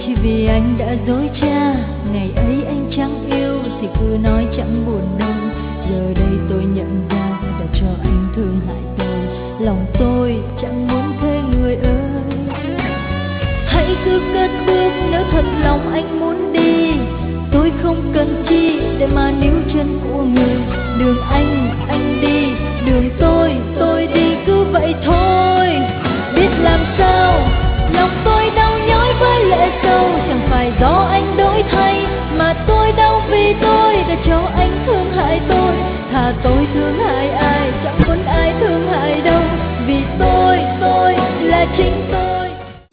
chỉ vì anh đã dối trá. Ngày ấy anh chẳng yêu thì cứ nói chẳng buồn đâu. Giờ đây tôi nhận ra đã cho anh thương hại tôi. Lòng tôi chẳng muốn thế người ơi. Hãy cứ cất bước nếu thật lòng anh muốn đi. Tôi không cần chi để mà níu chân của người. Đường anh đi, đường tôi đi cứ vậy thôi. Biết làm sao, lòng tôi đau nhói với lệ sâu. Chẳng phải do anh đổi thay, mà tôi đau vì tôi đã cho anh thương hại tôi. Thà tôi thương